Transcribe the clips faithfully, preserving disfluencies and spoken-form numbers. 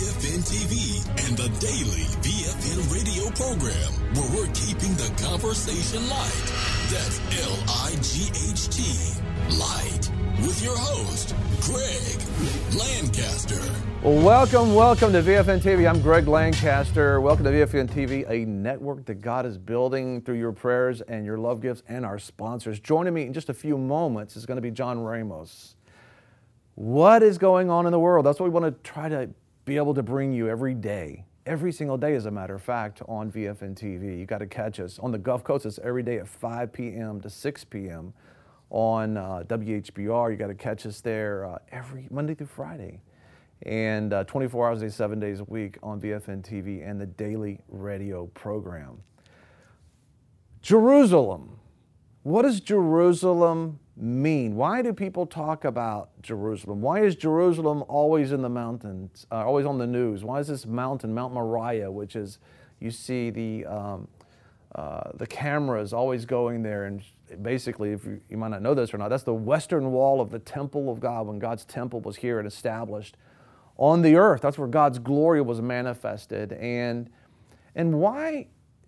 F N T V and the daily V F N radio program, where we're keeping the conversation light. That's L I G H T, light, with your host, Greg Lancaster. Well, welcome, welcome to V F N T V. I'm Greg Lancaster. Welcome to V F N T V, a network that God is building through your prayers and your love gifts and our sponsors. Joining me in just a few moments is going to be John Ramos. What is going on in the world? That's what we want to try to be able to bring you every day. Every single day, as a matter of fact, on V F N T V. You got to catch us. On the Gulf Coast, it's every day at five p.m. to six p.m. on uh, W H B R. You got to catch us there uh, every Monday through Friday. And uh, twenty-four hours a day, seven days a week on V F N T V and the daily radio program. Jerusalem. What does Jerusalem mean? Why do people talk about Jerusalem? Why is Jerusalem always in the mountains, uh, always on the news? Why is this mountain, Mount Moriah, which is, you see the um, uh, the cameras always going there, and basically, if you, you might not know this or not, that's the western wall of the temple of God when God's temple was here and established on the earth. That's where God's glory was manifested. And, and why,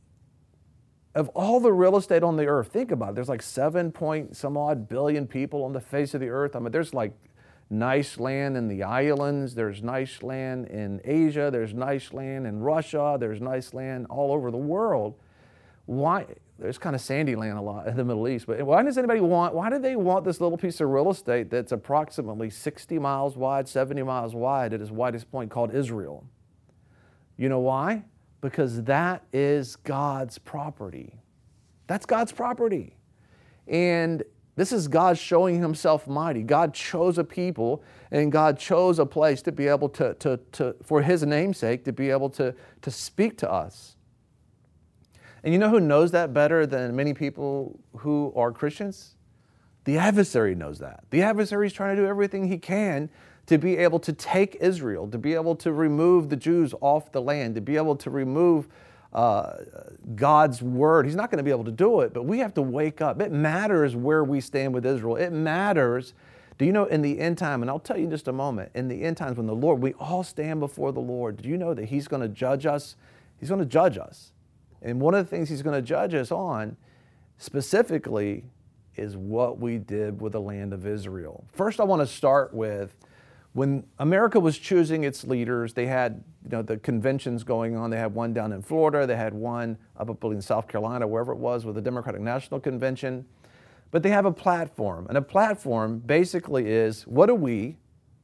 of all the real estate on the earth, think about it, there's like seven point some odd billion people on the face of the earth. I mean, there's like nice land in the islands, there's nice land in Asia, there's nice land in Russia, there's nice land all over the world. Why? There's kind of sandy land a lot in the Middle East, but why does anybody want, why do they want this little piece of real estate that's approximately sixty miles wide, seventy miles wide at its widest point, called Israel? You know why? Because that is God's property. That's God's property. And this is God showing himself mighty. God chose a people, and God chose a place to be able to, to, to for his namesake, to be able to, to speak to us. And you know who knows that better than many people who are Christians? The adversary knows that. The adversary is trying to do everything he can to be able to take Israel, to be able to remove the Jews off the land, to be able to remove uh, God's word. He's not going to be able to do it, but we have to wake up. It matters where we stand with Israel. It matters. Do you know in the end time, and I'll tell you in just a moment, in the end times when the Lord, we all stand before the Lord, do you know that he's going to judge us? He's going to judge us. And one of the things he's going to judge us on specifically is what we did with the land of Israel. First, I want to start with when America was choosing its leaders. They had, you know, the conventions going on. They had one down in Florida. They had one up in South Carolina, wherever it was, with the Democratic National Convention. But they have a platform. And a platform basically is, what do we,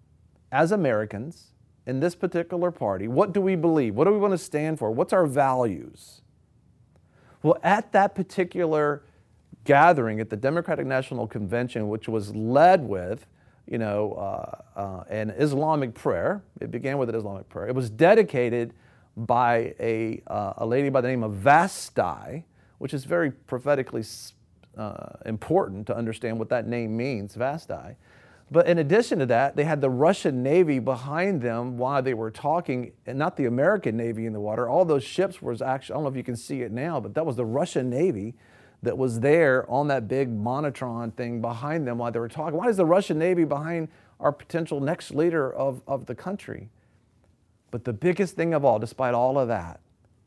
as Americans, in this particular party, what do we believe? What do we want to stand for? What's our values? Well, at that particular gathering at the Democratic National Convention, which was led with, you know, uh, uh, an Islamic prayer. It began with an Islamic prayer. It was dedicated by a, uh, a lady by the name of Vashti, which is very prophetically uh, important to understand what that name means, Vashti. But in addition to that, they had the Russian Navy behind them while they were talking, and not the American Navy in the water. All those ships was actually, I don't know if you can see it now, but that was the Russian Navy that was there on that big monotron thing behind them while they were talking. Why is the Russian Navy behind our potential next leader of, of the country? But the biggest thing of all, despite all of that,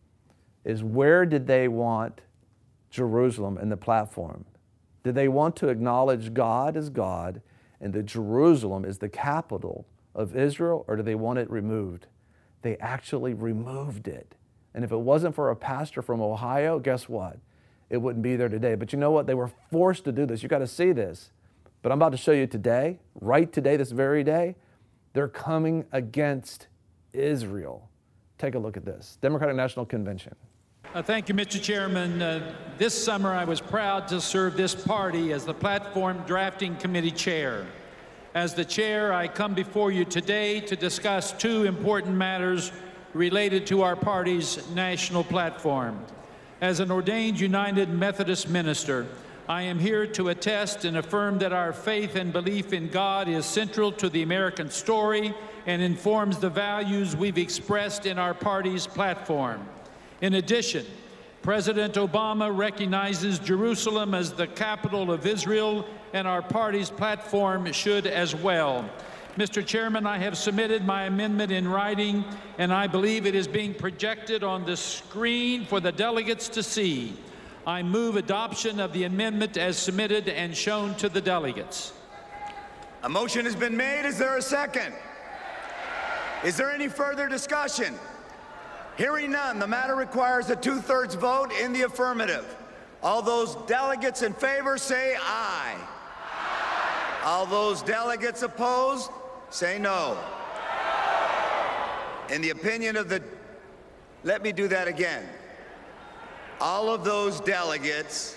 is where did they want Jerusalem in the platform? Did they want to acknowledge God as God and that Jerusalem is the capital of Israel, or do they want it removed? They actually removed it. And if it wasn't for a pastor from Ohio, guess what? It wouldn't be there today. But you know what? They were forced to do this. You got to see this. But I'm about to show you today, right today, this very day, they're coming against Israel. Take a look at this. Democratic National Convention. Uh, thank you, Mister Chairman. Uh, this summer, I was proud to serve this party as the Platform Drafting Committee Chair. As the Chair, I come before you today to discuss two important matters related to our party's national platform. As an ordained United Methodist minister, I am here to attest and affirm that our faith and belief in God is central to the American story and informs the values we've expressed in our party's platform. In addition, President Obama recognizes Jerusalem as the capital of Israel, and our party's platform should as well. Mister Chairman, I have submitted my amendment in writing, and I believe it is being projected on the screen for the delegates to see. I move adoption of the amendment as submitted and shown to the delegates. A motion has been made. Is there a second? Is there any further discussion? Hearing none, the matter requires a two-thirds vote in the affirmative. All those delegates in favor say aye. Aye. All those delegates opposed say no. In the opinion of the, let me do that again. All of those delegates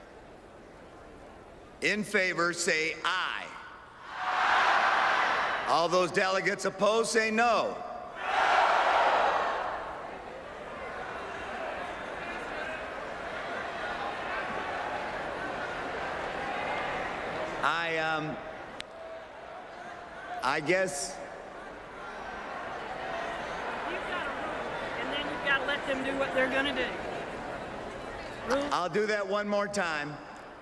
in favor say aye. Aye. All those delegates opposed say no. I, um, I guess. You've got a rule, and then you've got to let them do what they're going to do. Rule. I'll do that one more time.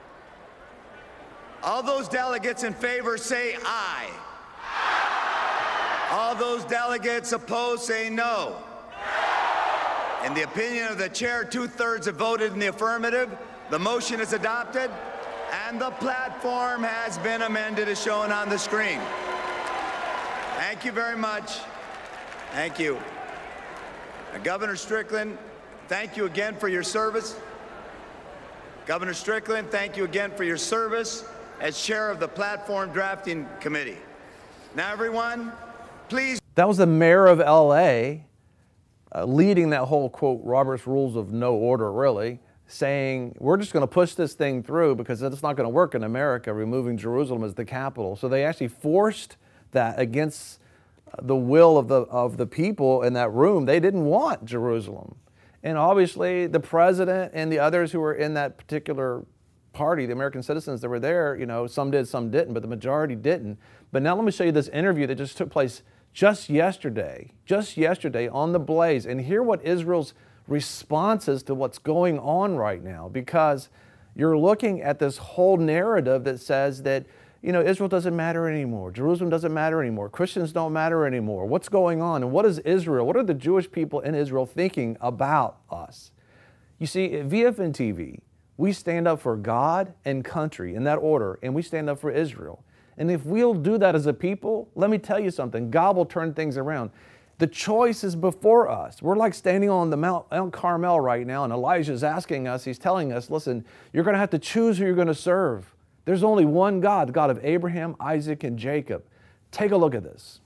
All those delegates in favor say aye. Aye. All those delegates opposed say no. No. In the opinion of the chair, two-thirds have voted in the affirmative. The motion is adopted. And the platform has been amended as shown on the screen. Thank you very much. Thank you. Uh, Governor Strickland, thank you again for your service. Governor Strickland, thank you again for your service as chair of the Platform Drafting Committee. Now, everyone, please. That was the mayor of L A uh, leading that whole, quote, Robert's Rules of No Order, really, saying we're just going to push this thing through because it's not going to work in America, removing Jerusalem as the capital. So they actually forced that against the will of the, of the people in that room. They didn't want Jerusalem. And obviously the president and the others who were in that particular party, the American citizens that were there, you know, some did, some didn't, but the majority didn't. But now let me show you this interview that just took place just yesterday, just yesterday on The Blaze, and hear what Israel's responses to what's going on right now, because you're looking at this whole narrative that says that, you know, Israel doesn't matter anymore. Jerusalem doesn't matter anymore. Christians don't matter anymore. What's going on? And what is Israel? What are the Jewish people in Israel thinking about us? You see, at V F N T V, we stand up for God and country in that order, and we stand up for Israel. And if we'll do that as a people, let me tell you something, God will turn things around. The choice is before us. We're like standing on the Mount, Mount Carmel right now, and Elijah's asking us, he's telling us, listen, you're going to have to choose who you're going to serve. There's only one God, the God of Abraham, Isaac, and Jacob. Take a look at this.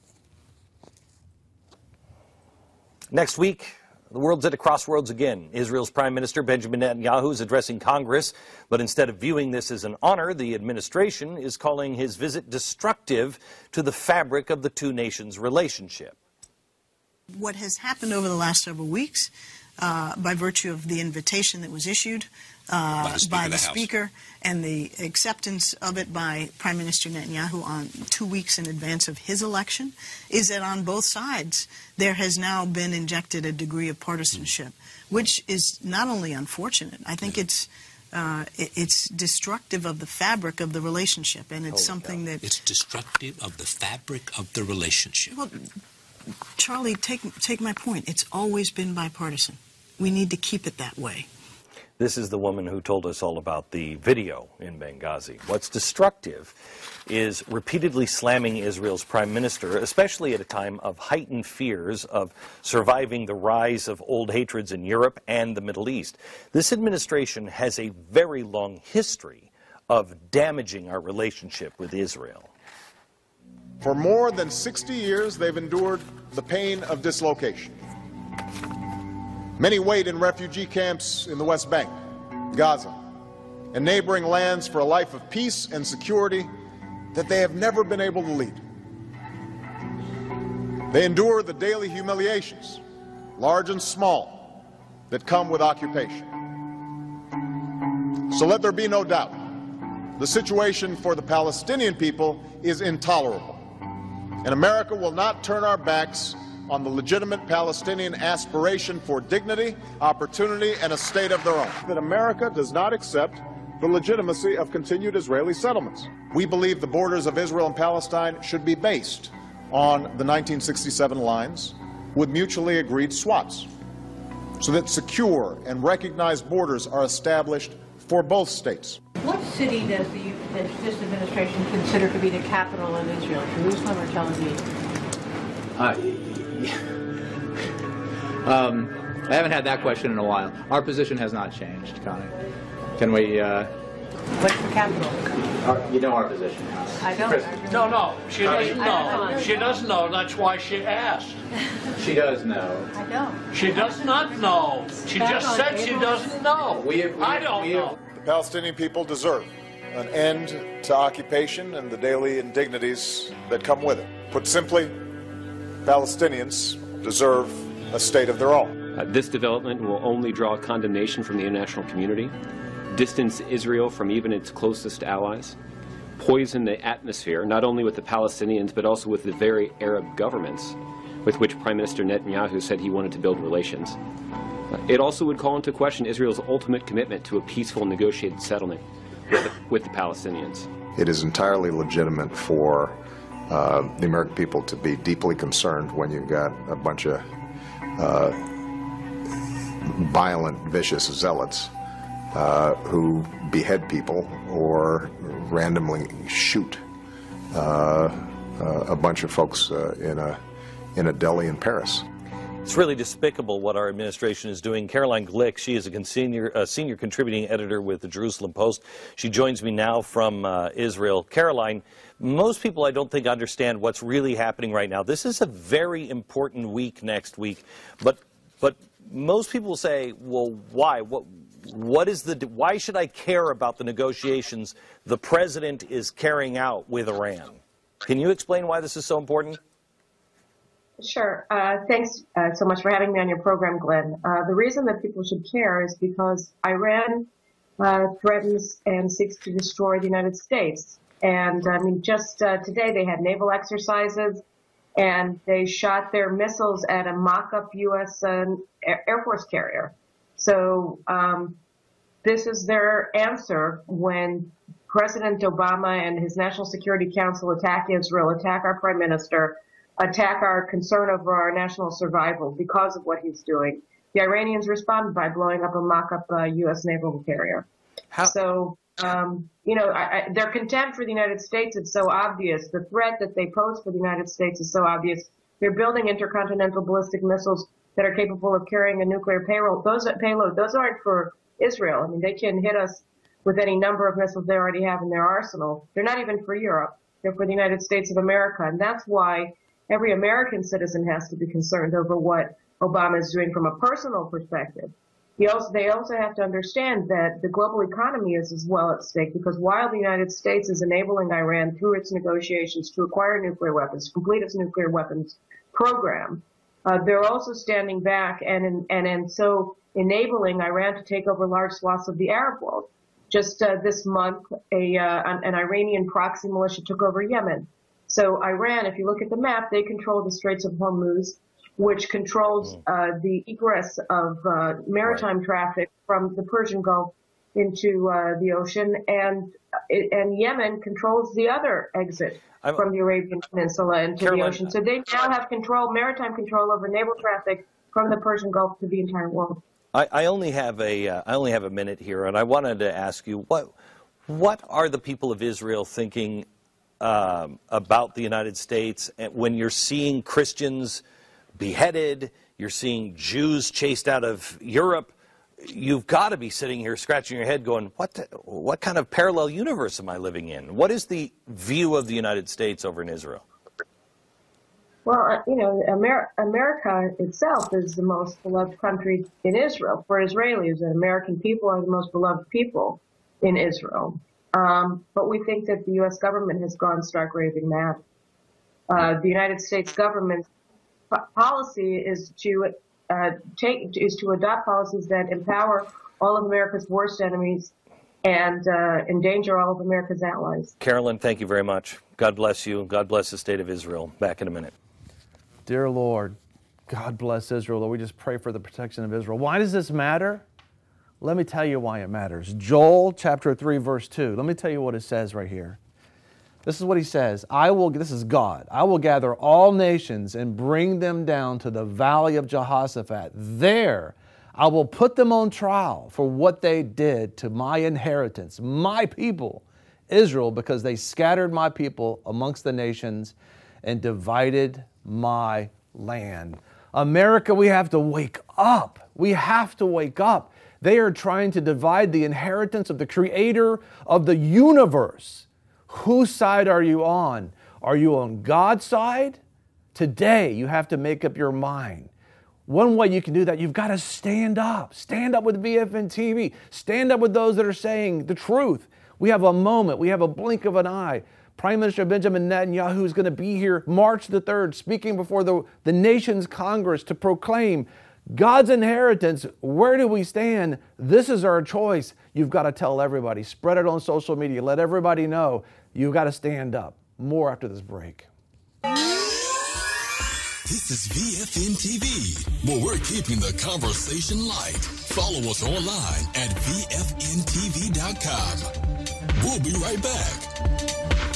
Next week, the world's at a crossroads again. Israel's Prime Minister Benjamin Netanyahu is addressing Congress, but instead of viewing this as an honor, the administration is calling his visit destructive to the fabric of the two nations' relationship. What has happened over the last several weeks, uh, by virtue of the invitation that was issued uh, by the, speaker, by the the speaker and the acceptance of it by Prime Minister Netanyahu on two weeks in advance of his election, is that on both sides there has now been injected a degree of partisanship, mm. which is not only unfortunate, I think yeah. it's uh, it, it's destructive of the fabric of the relationship, and it's oh, something yeah. that... It's destructive of the fabric of the relationship. Well, Charlie, take, take my point. It's always been bipartisan. We need to keep it that way. This is the woman who told us all about the video in Benghazi. What's destructive is repeatedly slamming Israel's prime minister, especially at a time of heightened fears of surviving the rise of old hatreds in Europe and the Middle East. This administration has a very long history of damaging our relationship with Israel. For more than sixty years, they've endured the pain of dislocation. Many wait in refugee camps in the West Bank, Gaza, and neighboring lands for a life of peace and security that they have never been able to lead. They endure the daily humiliations, large and small, that come with occupation. So let there be no doubt, the situation for the Palestinian people is intolerable. And America will not turn our backs on the legitimate Palestinian aspiration for dignity, opportunity, and a state of their own. That America does not accept the legitimacy of continued Israeli settlements. We believe the borders of Israel and Palestine should be based on the nineteen sixty-seven lines with mutually agreed swaps, so that secure and recognized borders are established for both states. What city does, the, does this administration consider to be the capital of Israel, Jerusalem or Tel Aviv? Uh, um, I haven't had that question in a while. Our position has not changed, Connie. Can we... Uh, What's the capital? Our, you know our position. I don't. Chris. No, no, she doesn't know. She doesn't know. That's why she asked. She does know. I don't. She does not know. She just said she doesn't know. We have, we I have, don't we know. have, The Palestinian people deserve an end to occupation and the daily indignities that come with it. Put simply, Palestinians deserve a state of their own. Uh, this development will only draw condemnation from the international community, distance Israel from even its closest allies, poison the atmosphere, not only with the Palestinians, but also with the very Arab governments with which Prime Minister Netanyahu said he wanted to build relations. Uh, it also would call into question Israel's ultimate commitment to a peaceful negotiated settlement with the, with the Palestinians. It is entirely legitimate for uh, the American people to be deeply concerned when you've got a bunch of uh, violent, vicious zealots uh, who behead people or randomly shoot uh, uh, a bunch of folks uh, in a in a deli in Paris. It's really despicable what our administration is doing. Caroline Glick, she is a senior, a senior contributing editor with the Jerusalem Post. She joins me now from uh, Israel. Caroline, most people I don't think understand what's really happening right now. This is a very important week next week, but but most people say, well, why? What? What is the? Why should I care about the negotiations the president is carrying out with Iran? Can you explain why this is so important? Sure. Uh, thanks uh, so much for having me on your program, Glenn. Uh, the reason that people should care is because Iran uh, threatens and seeks to destroy the United States. And I mean, just uh, today they had naval exercises, and they shot their missiles at a mock-up U S Uh, Air Force carrier. So um, this is their answer when President Obama and his National Security Council attack Israel, attack our prime minister, attack our concern over our national survival because of what he's doing. The Iranians responded by blowing up a mock-up uh, U S naval carrier. How? So, um, you know, I, I, their contempt for the United States is so obvious. The threat that they pose for the United States is so obvious. They're building intercontinental ballistic missiles that are capable of carrying a nuclear payload. Those payload, those aren't for Israel. I mean, they can hit us with any number of missiles they already have in their arsenal. They're not even for Europe. They're for the United States of America. And that's why every American citizen has to be concerned over what Obama is doing from a personal perspective. He also, they also have to understand that the global economy is as well at stake, because while the United States is enabling Iran through its negotiations to acquire nuclear weapons, to complete its nuclear weapons program, uh, they're also standing back and, and, and so enabling Iran to take over large swaths of the Arab world. Just uh, this month, a, uh, an, an Iranian proxy militia took over Yemen. So Iran, if you look at the map, they control the Straits of Hormuz, which controls uh, the egress of uh, maritime right. traffic from the Persian Gulf into uh, the ocean, and and Yemen controls the other exit I'm, from the Arabian Peninsula into Caroline, the ocean. So they now have control, maritime control over naval traffic from the Persian Gulf to the entire world. I, I only have a uh, I only have a minute here, and I wanted to ask you what what are the people of Israel thinking um, about the United States when you're seeing Christians beheaded, you're seeing Jews chased out of Europe? You've got to be sitting here scratching your head going, what the, what kind of parallel universe am I living in? What is the view of the United States over in Israel? Well, uh, you know, Amer America itself is the most beloved country in Israel. For Israelis, the American people are the most beloved people in Israel. Um, but we think that the U S government has gone stark raving mad. Uh, the United States government policy is to uh, take is to adopt policies that empower all of America's worst enemies and uh, endanger all of America's allies. Carolyn, thank you very much. God bless you. God bless the state of Israel. Back in a minute. Dear Lord, God bless Israel. Lord, we just pray for the protection of Israel. Why does this matter? Let me tell you why it matters. Joel chapter three, verse two. Let me tell you what it says right here. This is what he says. I will, this is God. I will gather all nations and bring them down to the valley of Jehoshaphat. There I will put them on trial for what they did to my inheritance, my people, Israel, because they scattered my people amongst the nations and divided my land. America, we have to wake up. We have to wake up. They are trying to divide the inheritance of the creator of the universe. Whose side are you on? Are you on God's side? Today, you have to make up your mind. One way you can do that, you've got to stand up. Stand up with V F N T V. Stand up with those that are saying the truth. We have a moment. We have a blink of an eye. Prime Minister Benjamin Netanyahu is going to be here March the third, speaking before the, the nation's Congress to proclaim God's inheritance. Where do we stand? This is our choice. You've got to tell everybody. Spread it on social media. Let everybody know. You've got to stand up. More after this break. This is V F N T V, where we're keeping the conversation light. Follow us online at V F N T V dot com. We'll be right back.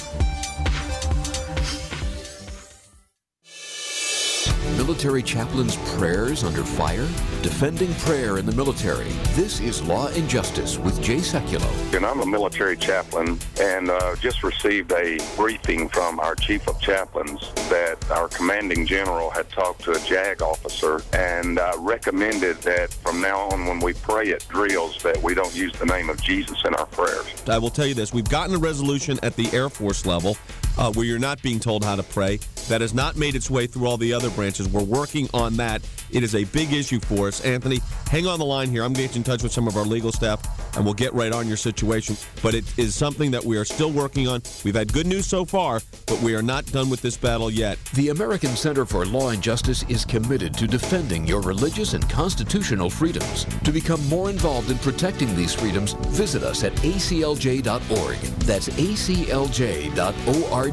Military chaplains' prayers under fire? Defending prayer in the military. This is Law and Justice with Jay Sekulow. And I'm a military chaplain and uh, just received a briefing from our chief of chaplains that our commanding general had talked to a JAG officer and uh, recommended that from now on when we pray at drills that we don't use the name of Jesus in our prayers. I will tell you this. We've gotten a resolution at the Air Force level uh, where you're not being told how to pray. That has not made its way through all the other branches. We're working on that. It is a big issue for us. Anthony, hang on the line here. I'm going to get in touch with some of our legal staff, and we'll get right on your situation. But it is something that we are still working on. We've had good news so far, but we are not done with this battle yet. The American Center for Law and Justice is committed to defending your religious and constitutional freedoms. To become more involved in protecting these freedoms, visit us at A C L J dot org. That's A C L J dot org.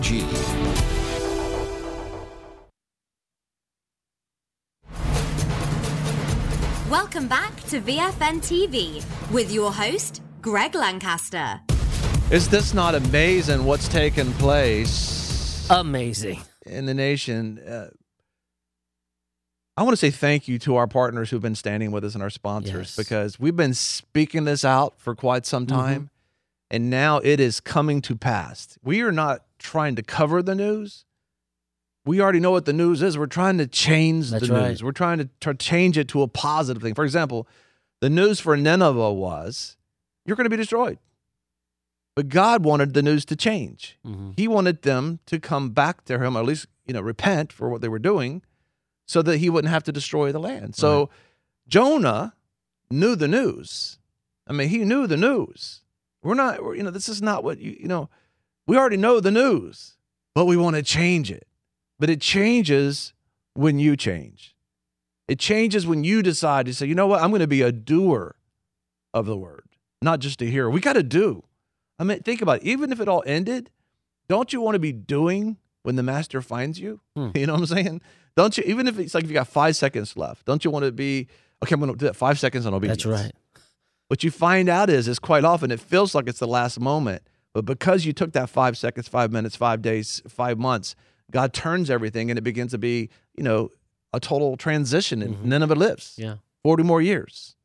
Welcome back to V F N T V with your host, Greg Lancaster. Is this not amazing what's taken place? Amazing. In the nation. Uh, I want to say thank you to our partners who've been standing with us and our sponsors, yes, because we've been speaking this out for quite some time, mm-hmm. and now it is coming to pass. We are not trying to cover the news. We already know what the news is. We're trying to change That's the right. news. We're trying to, to change it to a positive thing. For example, the news for Nineveh was, you're going to be destroyed. But God wanted the news to change. Mm-hmm. He wanted them to come back to him, or at least, you know, repent for what they were doing, so that he wouldn't have to destroy the land. So right. Jonah knew the news. I mean, he knew the news. We're not, you know, this is not what, you, you know, we already know the news, but we want to change it. But it changes when you change. It changes when you decide to say, you know what, I'm going to be a doer of the word, not just a hearer. We got to do. I mean, think about it. Even if it all ended, don't you want to be doing when the master finds you? Hmm. You know what I'm saying? Don't you, even if it's like if you got five seconds left, don't you want to be, okay, I'm going to do that five seconds on obedience. That's right. What you find out is, is quite often it feels like it's the last moment, but because you took that five seconds, five minutes, five days, five months, God turns everything and it begins to be, you know, a total transition, and mm-hmm. Nineveh lives. Yeah. forty more years.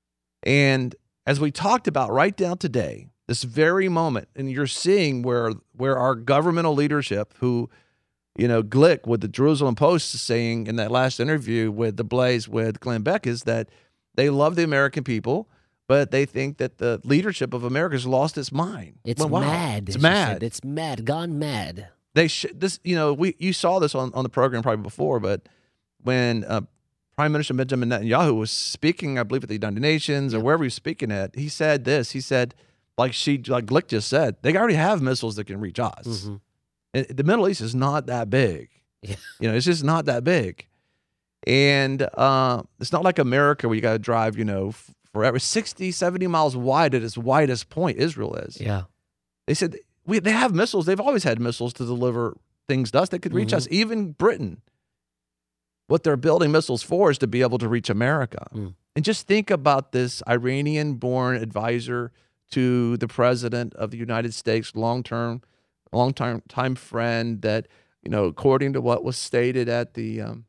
And as we talked about right down today, this very moment, and you're seeing where where our governmental leadership, who, you know, Glick with the Jerusalem Post is saying in that last interview with the Blaze with Glenn Beck, is that they love the American people, but they think that the leadership of America has lost its mind. It's well, wow. mad. It's mad. Said. It's mad. Gone mad. They sh- this, you know, we you saw this on, on the program probably before, but when uh, Prime Minister Benjamin Netanyahu was speaking, I believe at the United Nations or wherever he was speaking at, he said this. He said, like she, like Glick just said, they already have missiles that can reach us. Mm-hmm. And the Middle East is not that big. Yeah. You know, it's just not that big, and uh, it's not like America where you got to drive, you know, f- forever, sixty, seventy miles wide at its widest point. Israel is. Yeah. They said. We, they have missiles. They've always had missiles to deliver things to us that could reach mm-hmm. us, even Britain. What they're building missiles for is to be able to reach America. Mm. And just think about this Iranian-born advisor to the president of the United States, long-term, long-term time friend that, you know, according to what was stated at the um,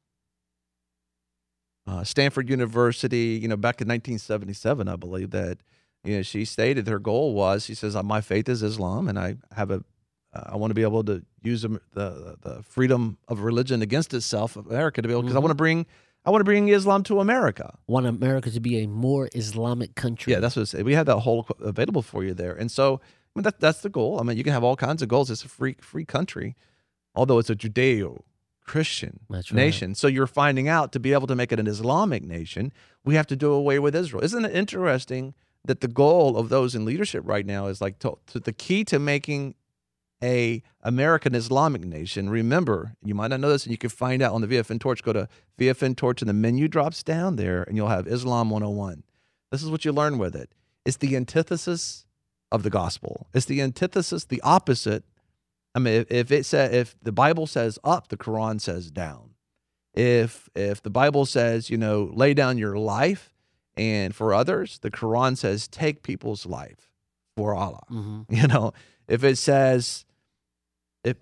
uh, Stanford University, you know, back in nineteen seventy-seven, I believe that, you know, she stated her goal was, she says, my faith is Islam, and I have a, uh, I want to be able to use the, the the freedom of religion against itself, America, to be able, because mm-hmm. I want to bring, I want to bring Islam to America. Want America to be a more Islamic country. Yeah, that's what it said. We have that whole available for you there, and so I mean, that that's the goal. I mean, you can have all kinds of goals. It's a free free country, although it's a Judeo-Christian right. nation. So you're finding out to be able to make it an Islamic nation, we have to do away with Israel. Isn't it interesting that the goal of those in leadership right now is like to, to the key to making a American Islamic nation? Remember, you might not know this, and you can find out on the V F N Torch. Go to V F N Torch, and the menu drops down there, and you'll have Islam one oh one. This is what you learn with it. It's the antithesis of the gospel. It's the antithesis, the opposite. I mean, if, if it says, if the Bible says up, the Quran says down. If if the Bible says, you know, lay down your life and for others, the Quran says take people's life for Allah. Mm-hmm. You know, if it says, if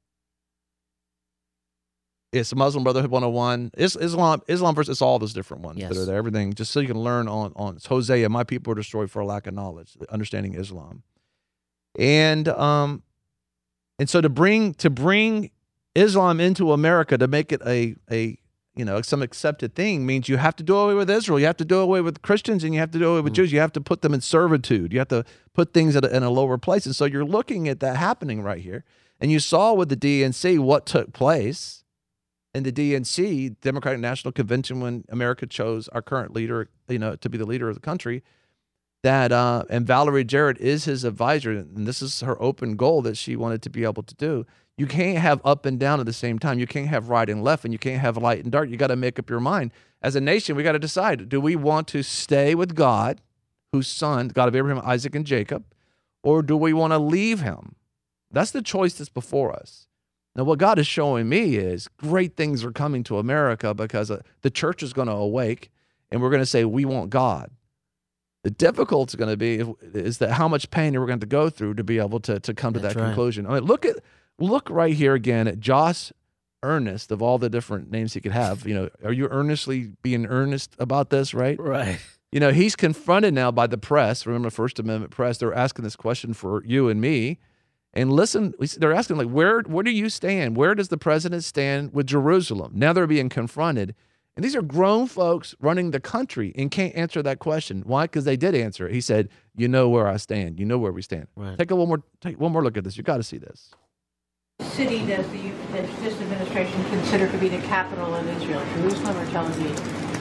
it's Muslim Brotherhood one oh one, it's Islam, Islam versus, it's all those different ones yes. that are there. Everything, just so you can learn on on it's Hosea, my people are destroyed for a lack of knowledge, understanding Islam, and um. And so to bring to bring Islam into America, to make it a a you know some accepted thing, means you have to do away with Israel, you have to do away with Christians, and you have to do away with mm. Jews. You have to put them in servitude. You have to put things at a, in a lower place. And so you're looking at that happening right here. And you saw with the D N C what took place in the D N C, Democratic National Convention, when America chose our current leader, you know, to be the leader of the country. That uh, and Valerie Jarrett is his advisor, and this is her open goal that she wanted to be able to do. You can't have up and down at the same time. You can't have right and left, and you can't have light and dark. You got to make up your mind. As a nation, we got to decide: do we want to stay with God, whose Son, God of Abraham, Isaac, and Jacob, or do we want to leave Him? That's the choice that's before us. Now, what God is showing me is great things are coming to America because uh, the church is going to awake, and we're going to say we want God. The difficulty is going to be is that how much pain are we going to go through to be able to, to come to That's that right. conclusion. I mean, look at look right here again at Josh Earnest, of all the different names he could have. You know, are you earnestly being earnest about this, right? Right. You know, he's confronted now by the press. Remember, the First Amendment press. They're asking this question for you and me. And listen, they're asking, like, where where do you stand? Where does the president stand with Jerusalem? Now they're being confronted. And these are grown folks running the country and can't answer that question. Why? Because they did answer it. He said, you know where I stand. You know where we stand. Right. Take a one more take one more look at this. You got to see this. City does the does this administration consider to be the capital of Israel, Jerusalem or Tel Aviv?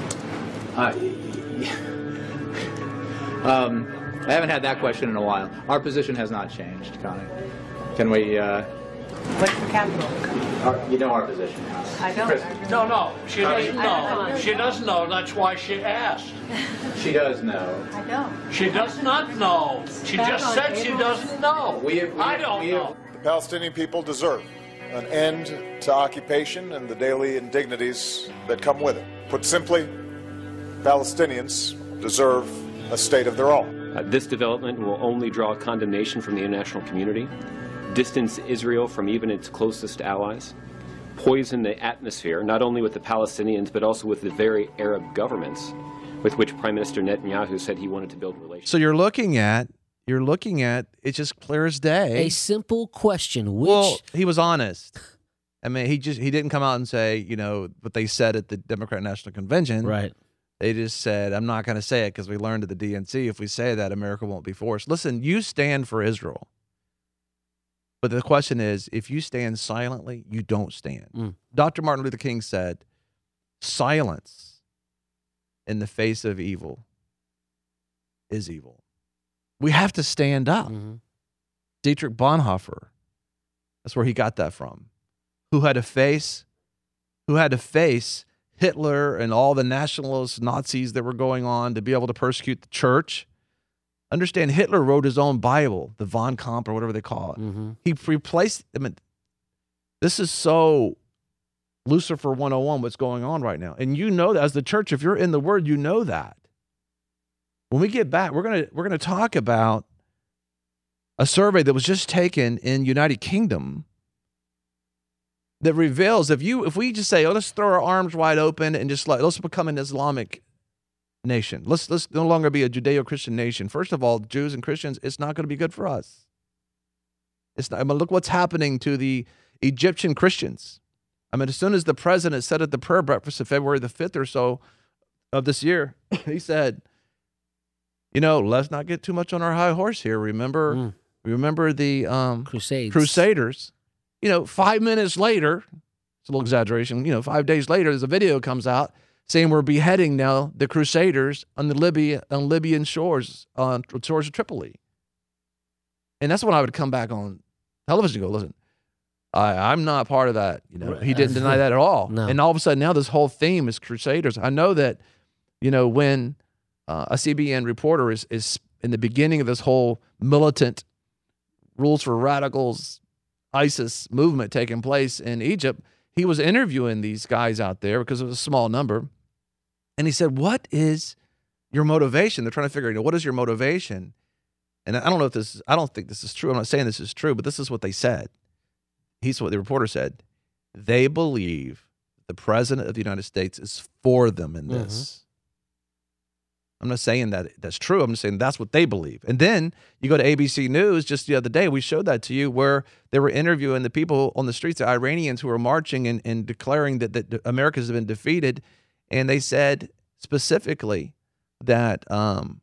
Uh, um, I haven't had that question in a while. Our position has not changed, Connie. Can we... Uh, What's the capital? Our, you know our position. I don't. Chris. No, no, she doesn't know. She doesn't know. That's why she asked. She does know. I don't. She does not know. She just said she doesn't know. We have, we I have, don't we know. have, The Palestinian people deserve an end to occupation and the daily indignities that come with it. Put simply, Palestinians deserve a state of their own. Uh, this development will only draw condemnation from the international community, distance Israel from even its closest allies, poison the atmosphere, not only with the Palestinians, but also with the very Arab governments with which Prime Minister Netanyahu said he wanted to build relations. So you're looking at, you're looking at, it's just clear as day. A simple question. Which... Well, he was honest. I mean, he just, he didn't come out and say, you know, what they said at the Democratic National Convention. Right. They just said, I'm not going to say it because we learned at the D N C, if we say that, America won't be forced. Listen, you stand for Israel. But the question is, if you stand silently, you don't stand. Mm. Doctor Martin Luther King said, silence in the face of evil is evil. We have to stand up. Mm-hmm. Dietrich Bonhoeffer, that's where he got that from, who had to face, who had to face Hitler and all the nationalist Nazis that were going on to be able to persecute the church. Understand, Hitler wrote his own Bible, the Von Kampf or whatever they call it. Mm-hmm. He replaced, I mean, this is so Lucifer one oh one, what's going on right now. And you know that as the church, if you're in the Word, you know that. When we get back, we're gonna we're gonna talk about a survey that was just taken in United Kingdom that reveals if you if we just say, oh, let's throw our arms wide open and just like let's become an Islamic nation. Let's let's no longer be a Judeo-Christian nation. First of all, Jews and Christians, it's not going to be good for us. It's not. I mean, look what's happening to the Egyptian Christians. I mean, as soon as the president said at the prayer breakfast of February the fifth or so of this year, he said, you know, let's not get too much on our high horse here. Remember, mm. remember the um, Crusades. Crusaders. You know, five minutes later, it's a little exaggeration, you know, five days later, there's a video comes out saying we're beheading now the Crusaders on the Libya, on Libyan shores, on shores of Tripoli. And that's when I would come back on television and go, listen, I, I'm not part of that. You know, he didn't deny that at all. No. And all of a sudden now this whole theme is Crusaders. I know that, you know, when uh, a C B N reporter is, is in the beginning of this whole militant rules for radicals, ISIS movement taking place in Egypt, he was interviewing these guys out there because it was a small number. And he said, what is your motivation? They're trying to figure out, you know, what is your motivation? And I don't know if this is, I don't think this is true. I'm not saying this is true, but this is what they said. He's what the reporter said. They believe the president of the United States is for them in this. Mm-hmm. I'm not saying that that's true. I'm just saying that's what they believe. And then you go to A B C News just the other day, we showed that to you, where they were interviewing the people on the streets, the Iranians who were marching and, and declaring that, that America has been defeated. And they said specifically that, um,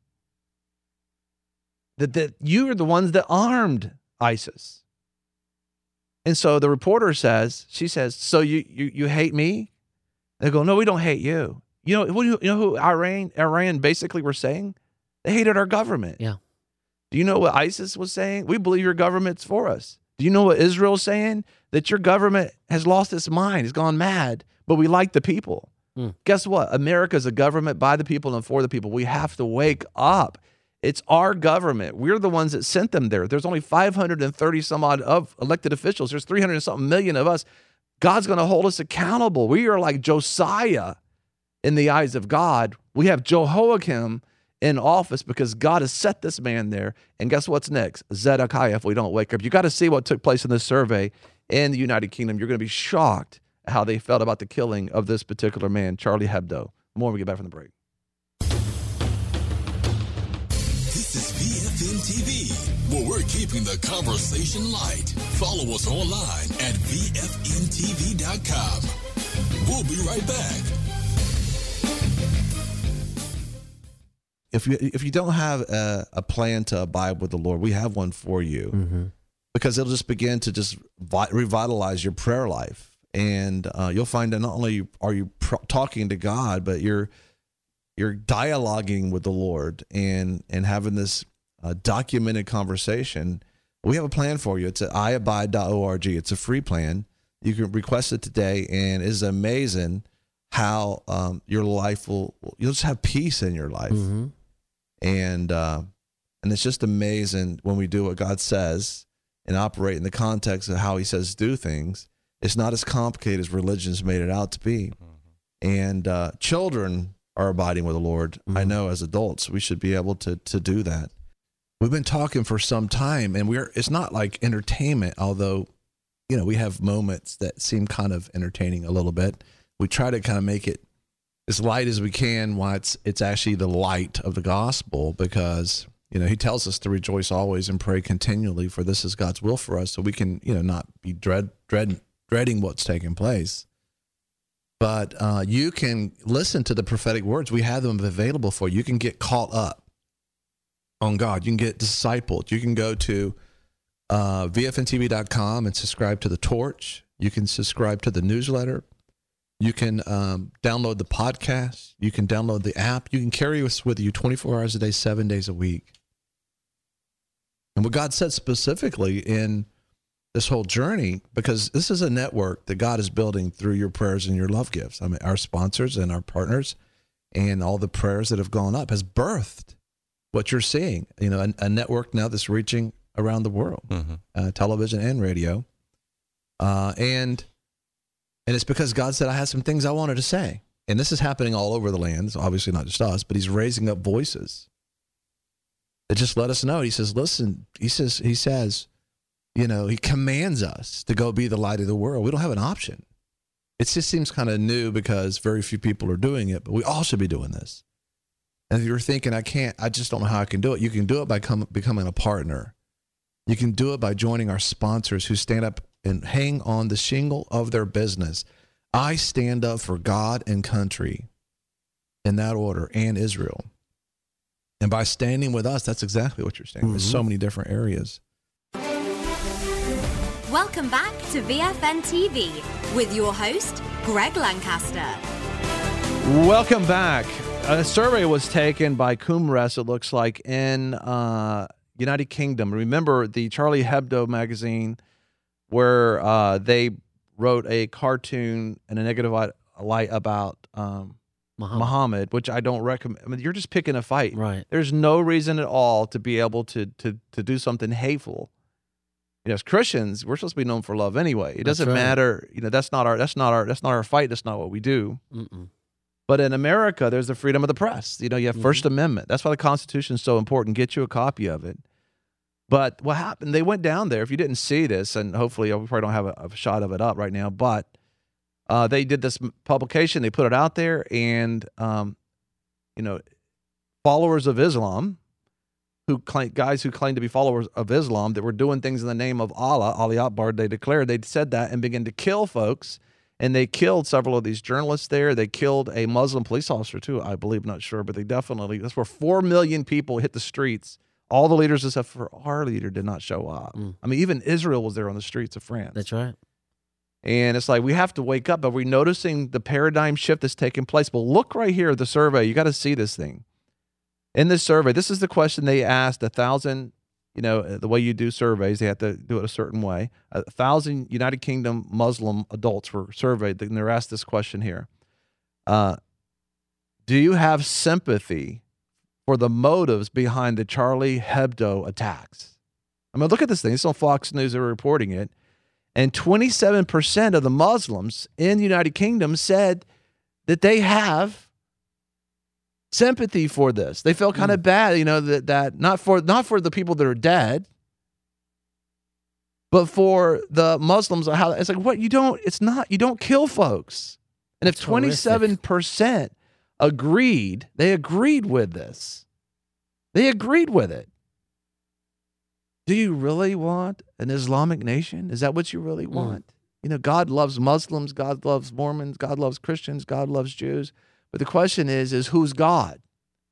that, that you are the ones that armed ISIS. And so the reporter says, she says, so you, you, you hate me? They go, no, we don't hate you. You know, you know who Iran, Iran basically were saying? They hated our government. Yeah. Do you know what ISIS was saying? We believe your government's for us. Do you know what Israel's saying? That your government has lost its mind, has gone mad, but we like the people. Mm. Guess what? America's a government by the people and for the people. We have to wake up. It's our government. We're the ones that sent them there. There's only five hundred thirty some odd of elected officials. There's three hundred and something million of us. God's going to hold us accountable. We are like Josiah in the eyes of God. We have Jehoiakim in office because God has set this man there. And guess what's next? Zedekiah, if we don't wake up. You got to see what took place in this survey in the United Kingdom. You're going to be shocked at how they felt about the killing of this particular man, Charlie Hebdo. More when we get back from the break. This is V F N T V, where we're keeping the conversation light. Follow us online at V F N T V dot com. We'll be right back. If you if you don't have a, a plan to abide with the Lord, we have one for you, mm-hmm. because it'll just begin to just vi- revitalize your prayer life, and uh, you'll find that not only are you pr- talking to God, but you're you're dialoguing with the Lord and and having this uh, documented conversation. We have a plan for you. It's at i abide dot org. It's a free plan. You can request it today, and it's amazing how um, your life will, you'll just have peace in your life. Mm-hmm. And uh, and it's just amazing when we do what God says and operate in the context of how he says do things. It's not as complicated as religion's made it out to be. Mm-hmm. And uh, children are abiding with the Lord. Mm-hmm. I know as adults, we should be able to to do that. We've been talking for some time, and we're it's not like entertainment, although, you know, we have moments that seem kind of entertaining a little bit. We try to kind of make it as light as we can while it's, it's actually the light of the gospel, because, you know, he tells us to rejoice always and pray continually, for this is God's will for us, so we can, you know, not be dread, dread, dreading what's taking place. But uh, you can listen to the prophetic words. We have them available for you. You can get caught up on God. You can get discipled. You can go to uh, V F N T V dot com and subscribe to the Torch. You can subscribe to the newsletter. You can um, download the podcast. You can download the app. You can carry us with you twenty-four hours a day, seven days a week. And what God said specifically in this whole journey, because this is a network that God is building through your prayers and your love gifts. I mean, our sponsors and our partners and all the prayers that have gone up has birthed what you're seeing. You know, a, a network now that's reaching around the world, mm-hmm. uh, television and radio. Uh, and And it's because God said, I had some things I wanted to say. And this is happening all over the land. It's obviously not just us, but he's raising up voices that just let us know. He says, listen, he says, he says, you know, he commands us to go be the light of the world. We don't have an option. It just seems kind of new because very few people are doing it, but we all should be doing this. And if you're thinking, I can't, I just don't know how I can do it. You can do it by come, becoming a partner. You can do it by joining our sponsors who stand up and hang on the shingle of their business. I stand up for God and country in that order and Israel. And by standing with us, that's exactly what you're saying. Mm-hmm. There's so many different areas. Welcome back to V F N T V with your host, Greg Lancaster. Welcome back. A survey was taken by Cumres, it looks like, in uh, United Kingdom. Remember the Charlie Hebdo magazine where uh, they wrote a cartoon in a negative light about um, Muhammad. Muhammad, which I don't recommend. I mean, you're just picking a fight. Right. There's no reason at all to be able to to to do something hateful. You know, as Christians, we're supposed to be known for love anyway. It doesn't right. matter. You know, that's not our that's not our that's not our fight. That's not what we do. Mm-mm. But in America, there's the freedom of the press. You know, you have mm-hmm. First Amendment. That's why the Constitution is so important. Get you a copy of it. But what happened? They went down there. If you didn't see this, and hopefully we probably don't have a, a shot of it up right now, but uh, they did this publication. They put it out there, and um, you know, followers of Islam, who claim, guys who claim to be followers of Islam, that were doing things in the name of Allah, Ali Akbar, they declared, they said that and began to kill folks. And they killed several of these journalists there. They killed a Muslim police officer too, I believe, not sure, but they definitely, that's where four million people hit the streets. All the leaders except for our leader did not show up. Mm. I mean, even Israel was there on the streets of France. That's right. And it's like, we have to wake up. Are we noticing the paradigm shift that's taking place? But look right here, the survey. You got to see this thing. In this survey, this is the question they asked a thousand, you know, the way you do surveys, they have to do it a certain way. A thousand United Kingdom Muslim adults were surveyed, and they're asked this question here. Uh, do you have sympathy for the motives behind the Charlie Hebdo attacks? I mean, look at this thing. It's on Fox News. They're reporting it. And twenty-seven percent of the Muslims in the United Kingdom said that they have sympathy for this. They felt kind of mm. bad, you know, that that not for not for the people that are dead, but for the Muslims. How it's like, what you don't, it's not, you don't kill folks. And That's if twenty-seven percent agreed, they agreed with this. They agreed with it. Do you really want an Islamic nation? Is that what you really want? Mm. You know, God loves Muslims, God loves Mormons, God loves Christians, God loves Jews. But the question is, is who's God?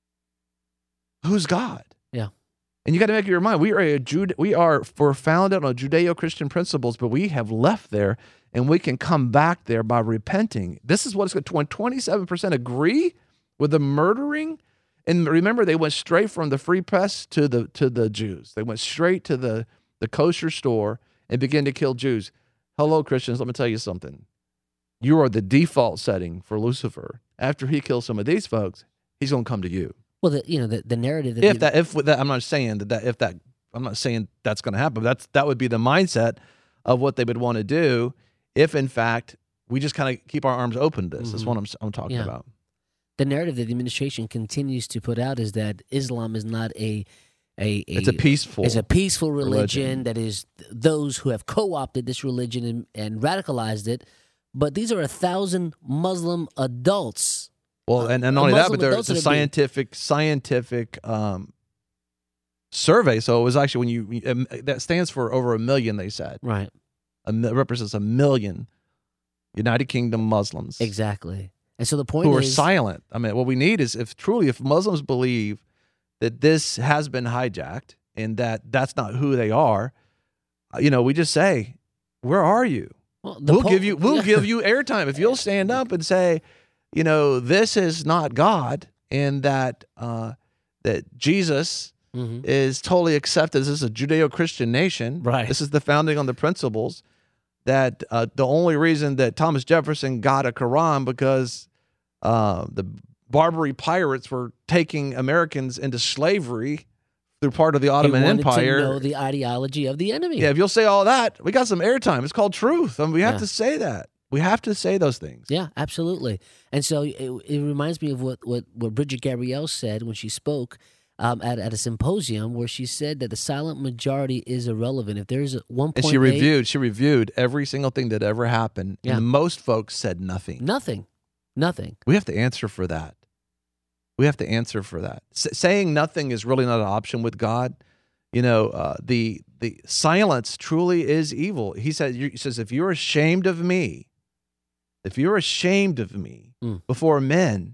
Who's God? Yeah. And you got to make up your mind. We are a Jude, we are we're founded on Judeo-Christian principles, but we have left there, and we can come back there by repenting. This is what it's going to, when twenty-seven percent agree with the murdering. And remember, they went straight from the free press to the to the Jews. They went straight to the, the kosher store and began to kill Jews. Hello, Christians, let me tell you something. You are the default setting for Lucifer. After he kills some of these folks, he's going to come to you. Well, the, you know, the, the narrative that if that if that I'm not saying that, that if that I'm not saying that's going to happen. But that's that would be the mindset of what they would want to do if, in fact, we just kind of keep our arms open to this. Mm-hmm. That's what I'm I'm talking yeah. about. The narrative that the administration continues to put out is that Islam is not a a, a it's a peaceful it's a peaceful religion, religion. that is those who have co-opted this religion and, and radicalized it. But these are a thousand Muslim adults. Well, and, and not only that, but there's a scientific being... scientific um, survey. So it was actually when you um, that stands for over a million. They said right. A, represents a million United Kingdom Muslims. Exactly. And so the point who is, are silent. I mean, what we need is if truly, if Muslims believe that this has been hijacked and that that's not who they are, you know, we just say, where are you? Well, we'll Pope, give you, we'll yeah. give you airtime if you'll stand up and say, you know, this is not God, and that uh, that Jesus mm-hmm. is totally accepted. This is a Judeo-Christian nation. Right. This is the founding on the principles. That uh, the only reason that Thomas Jefferson got a Quran because uh, the Barbary pirates were taking Americans into slavery through part of the Ottoman he wanted Empire. To know the ideology of the enemy. Yeah, if you'll say all that, we got some airtime. It's called truth. I mean, we have yeah. to say that. We have to say those things. Yeah, absolutely. And so it, it reminds me of what, what, what Bridget Gabrielle said when she spoke um, at, at a symposium where she said that the silent majority is irrelevant. If there's one point eight... And she reviewed, she reviewed every single thing that ever happened, Yeah. and most folks said nothing. Nothing. Nothing. We have to answer for that. We have to answer for that. S- saying nothing is really not an option with God. You know, uh, the the silence truly is evil. He said, he says, if you're ashamed of me, if you're ashamed of me Mm. before men,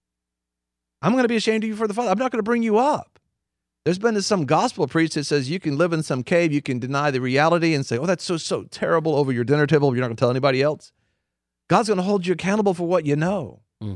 I'm going to be ashamed of you for the Father. I'm not going to bring you up. There's been some gospel preach that says you can live in some cave, you can deny the reality and say, oh, that's so, so terrible over your dinner table. You're not going to tell anybody else. God's going to hold you accountable for what you know. Mm.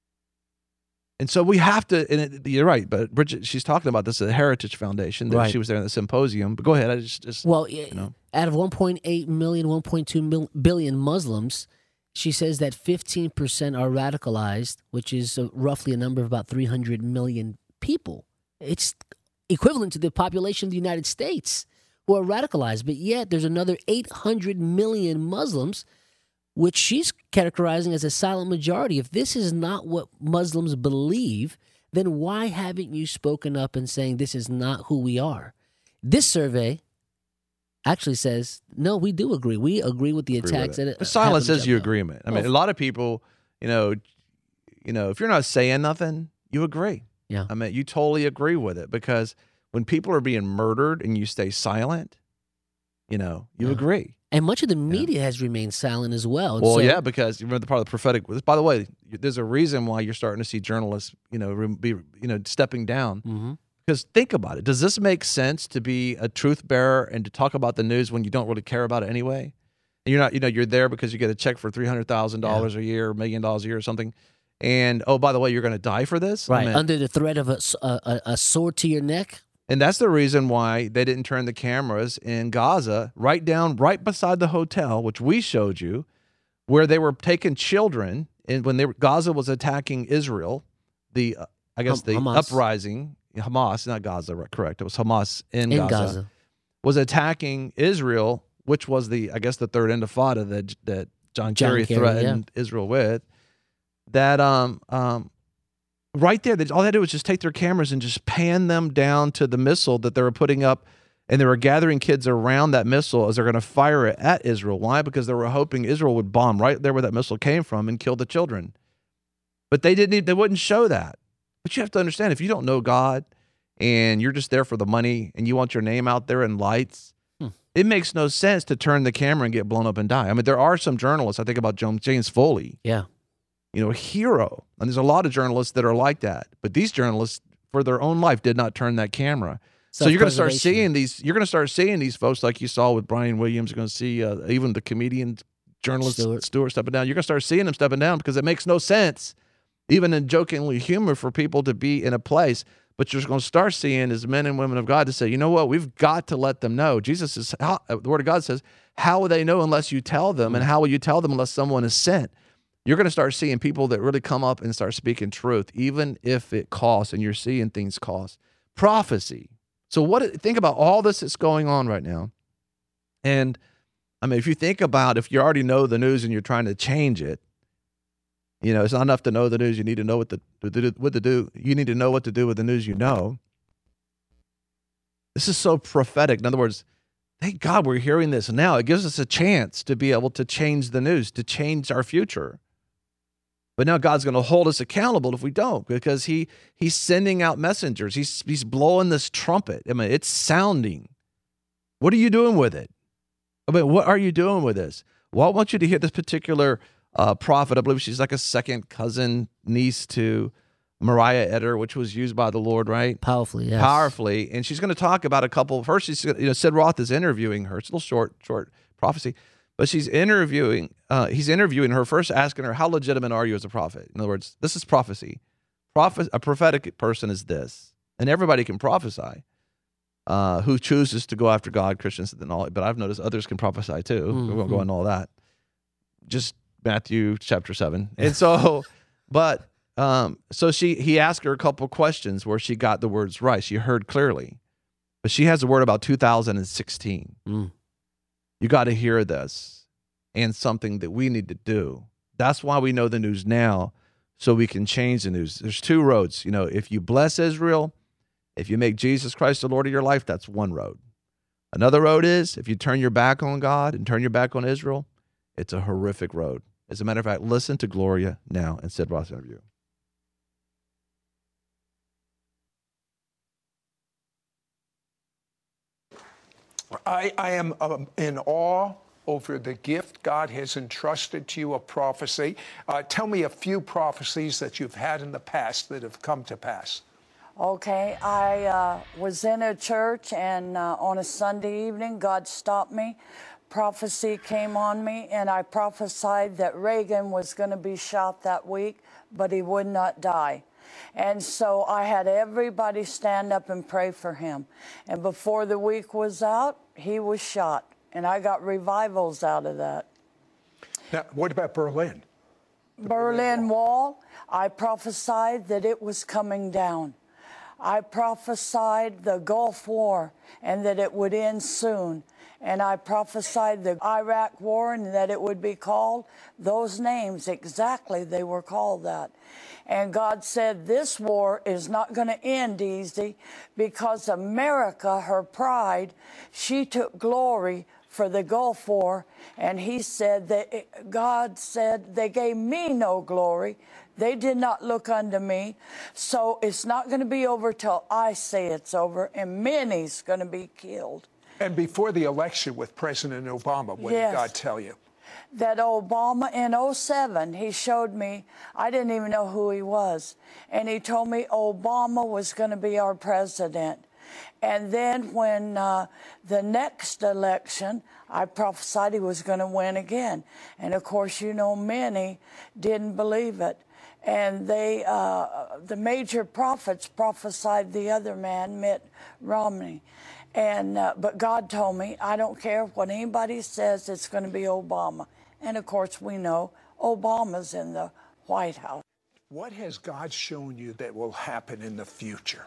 And so we have to, and it, you're right, but Bridget, she's talking about this at the Heritage Foundation. That Right. She was there in the symposium. But go ahead. I just, just Well, you know. out of one point eight million, one point two mil- billion Muslims, she says that fifteen percent are radicalized, which is uh, roughly a number of about three hundred million people. It's equivalent to the population of the United States who are radicalized. But yet there's another eight hundred million Muslims, which she's categorizing as a silent majority. If this is not what Muslims believe, then why haven't you spoken up and saying this is not who we are? This survey actually says, no, we do agree. We agree with the Agree attacks. with it. that But silence happened is to your Jabba. agreement. I mean, Well, a lot of people, you know, you know, if you're not saying nothing, you agree. Yeah. I mean, you totally agree with it because when people are being murdered and you stay silent, you know, you Yeah. agree. And much of the media has remained silent as well. And Well, so- yeah, because you remember the part of the prophetic. By the way, there's a reason why you're starting to see journalists, you know, re- be, you know, stepping down. Mm-hmm. Because think about it. Does this make sense to be a truth bearer and to talk about the news when you don't really care about it anyway? And you're not, you know, you're there because you get a check for three hundred thousand dollars a year, a million dollars a year or something. And, oh, by the way, you're going to die for this? I Right, mean- under the threat of a, s- a- a- a sword to your neck. And that's the reason why they didn't turn the cameras in Gaza right down, right beside the hotel, which we showed you, where they were taking children. And when they were, Gaza was attacking Israel, the uh, I guess Ham- the Hamas. uprising, Hamas, not Gaza, right, correct. It was Hamas in, In Gaza, Gaza. was attacking Israel, which was the, I guess, the third intifada that that John, John Kerry Kerry, threatened Israel with. That um um. Right there, they, all they had to do was just take their cameras and just pan them down to the missile that they were putting up, and they were gathering kids around that missile as they're going to fire it at Israel. Why? Because they were hoping Israel would bomb right there where that missile came from and kill the children. But they didn't. They wouldn't show that. But you have to understand, if you don't know God and you're just there for the money and you want your name out there in lights, Hmm. it makes no sense to turn the camera and get blown up and die. I mean, there are some journalists. I think about James Foley. Yeah. You know, a hero. And there's a lot of journalists that are like that. But these journalists, for their own life, did not turn that camera. So you're going to start Self-preservation. seeing these. You're going to start seeing these folks like you saw with Brian Williams. You're going to see uh, even the comedian journalist Stewart. Stewart. stepping down. You're going to start seeing them stepping down because it makes no sense, even in jokingly humor, for people to be in a place. But you're going to start seeing as men and women of God to say, you know what, we've got to let them know. Jesus is how, the Word of God says, how will they know unless you tell them, and how will you tell them unless someone is sent? You're going to start seeing people that really come up and start speaking truth, even if it costs, and you're seeing things cost. Prophecy. So what? Think about all this that's going on right now. And, I mean, if you think about, if you already know the news and you're trying to change it, you know, it's not enough to know the news. You need to know what to, to do, what to do. You need to know what to do with the news you know. This is so prophetic. In other words, thank God we're hearing this now. It gives us a chance to be able to change the news, to change our future. But now God's going to hold us accountable if we don't, because he he's sending out messengers. He's he's blowing this trumpet. I mean, it's sounding. What are you doing with it? I mean, what are you doing with this? Well, I want you to hear this particular uh, prophet. I believe she's like a second cousin, niece to Mariah Eder, which was used by the Lord, right? Powerfully, yes. Powerfully. And she's going to talk about a couple. First, she's, you know, Sid Roth is interviewing her. It's a little short, short prophecy. But she's interviewing, uh, he's interviewing her, first asking her, how legitimate are you as a prophet? In other words, this is prophecy. Prophet, a prophetic person is this. And everybody can prophesy. Uh, who chooses to go after God, Christians, and all. But I've noticed others can prophesy too. Mm-hmm. We won't go into all that. Just Matthew chapter seven. And so, but, um, so she, he asked her a couple questions where she got the words right. She heard clearly. But she has a word about two thousand sixteen. Mm. You got to hear this. and something that we need to do. That's why we know the news now, so we can change the news. There's two roads. You know, if you bless Israel, if you make Jesus Christ the Lord of your life, that's one road. Another road is if you turn your back on God and turn your back on Israel, it's a horrific road. As a matter of fact, listen to Gloria now in Sid Roth interview. I, I am um, in awe over the gift God has entrusted to you of prophecy. Uh, tell me a few prophecies that you've had in the past that have come to pass. Okay, I uh, was in a church, and uh, on a Sunday evening, God stopped me. Prophecy came on me, and I prophesied that Reagan was going to be shot that week, but he would not die. And so I had everybody stand up and pray for him. And before the week was out, he was shot. And I got revivals out of that. Now, what about Berlin? The Berlin Wall, I prophesied that it was coming down. I prophesied the Gulf War and that it would end soon. And I prophesied the Iraq War and that it would be called those names. Exactly, they were called that. And God said this war is not going to end easy because America, her pride, she took glory for the Gulf War. And he said that God said they gave me no glory. They did not look unto me. So it's not going to be over till I say it's over, and many's going to be killed. And before the election with President Obama, what Yes. did God tell you? That Obama in oh seven, he showed me, I didn't even know who he was. And he told me Obama was going to be our president. And then when uh, the next election, I prophesied he was going to win again. And of course, you know, many didn't believe it. And they, uh, the major prophets prophesied the other man, Mitt Romney. And uh, but God told me, I don't care what anybody says, it's going to be Obama. And of course, we know Obama's in the White House. What has God shown you that will happen in the future?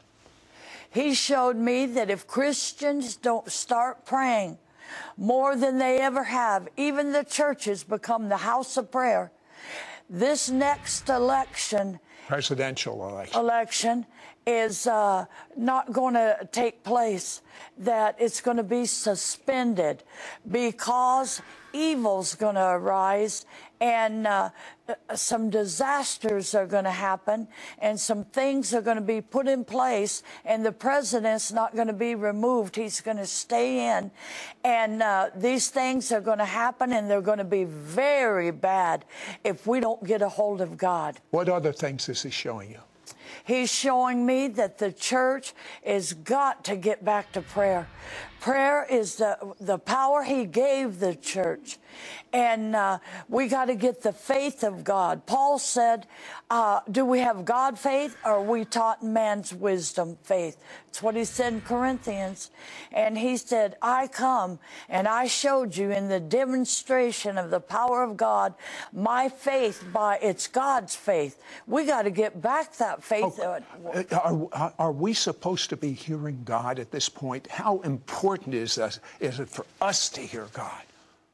He showed me that if Christians don't start praying more than they ever have, even the churches become the house of prayer. This next election, Presidential election. election is uh, not going to take place, that it's going to be suspended because evil's going to arise and uh, some disasters are going to happen and some things are going to be put in place, and the president's not going to be removed. He's going to stay in, and uh, these things are going to happen, and they're going to be very bad if we don't get a hold of God. What other things is he showing you? He's showing me that the church has got to get back to prayer. Prayer is the, the power he gave the church. And uh, we got to get the faith of God. Paul said, uh, do we have God faith, or are we taught man's wisdom faith? That's what he said in Corinthians. And he said, I come and I showed you in the demonstration of the power of God, my faith by, it's God's faith. We got to get back that faith. Oh, are, are we supposed to be hearing God at this point? How important is, us, is it for us to hear God?